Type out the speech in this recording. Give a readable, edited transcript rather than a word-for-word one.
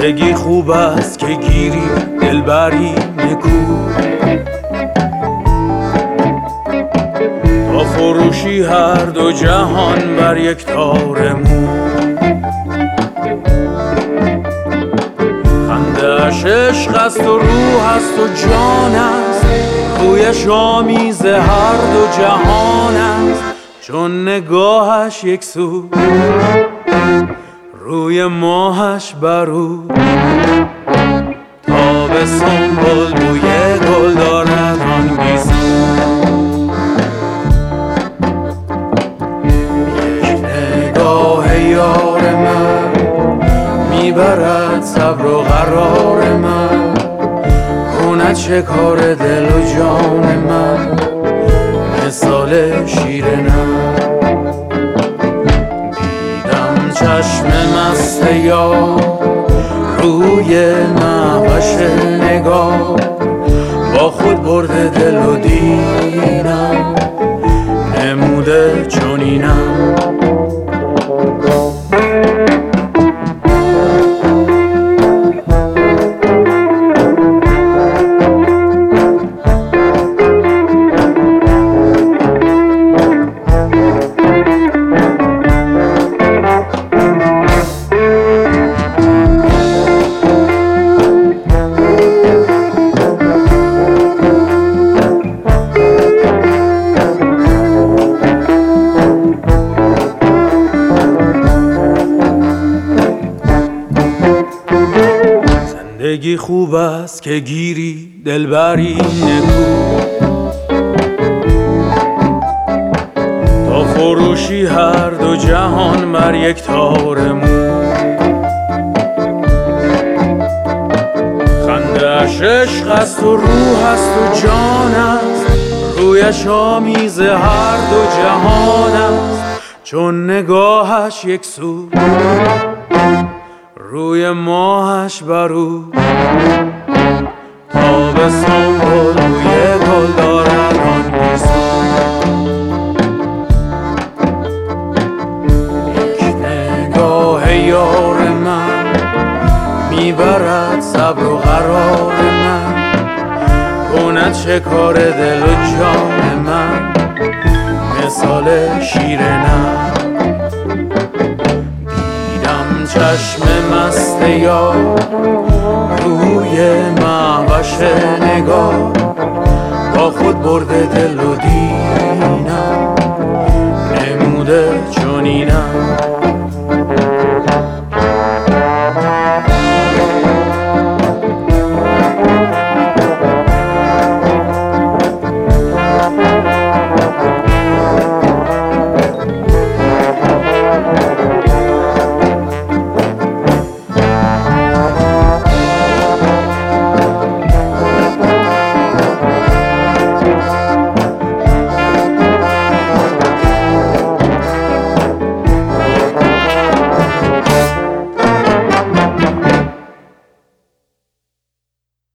زندگی خوب است که گیری دلبری نکو، تا فروشی هر دو جهان بر یک تار مو. خنده اش عشق است و روح است و جان است، رویش آمیز هر دو جهان است. چون نگاهش یک سو، روی ماهش برو. تابستون بوی گل دارد آن گیسو. یک نگاه یار من میبرد صبر و قرار من، کند شکار دل و جان من مثال شیرینم. دیدم چشم مست یار روی نقش نگاه، با خود برده دل و دینم نموده چنینم. زندگی خوب است که گیری دلبری نکو، تا فروشی هر دو جهان بر یک تار مو. خنده اش عشق است و روح است و جان است، رویش آمیز هر دو جهان است. چون نگاهش یک سو، روی ماهش برو. تابستون بوی گل دارد آن گیسو. یک نگاه یار من میبرد صبر و قرار من، کند شکار دل و جان من مثال شیرینم. چشم مست یار روی مهوش نگاه، با خود برده دل و دینم نموده چنینم.